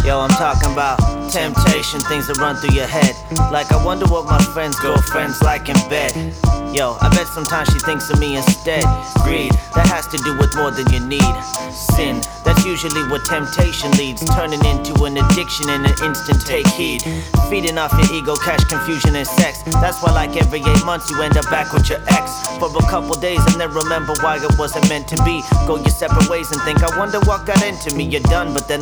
Yo, I'm talking about temptation, things that run through your head. Like, I wonder what my friend's girlfriend's like in bed. Yo, I bet sometimes she thinks of me instead. Greed, that has to do with more than you need. Sin, that's usually what temptation leads, turning into an addiction in an instant. Take heed, feeding off your ego, cash, confusion, and sex. That's why like every 8 months you end up back with your ex for a couple days and then remember why it wasn't meant to be. Go your separate ways and think, I wonder what got into me. You're done, but then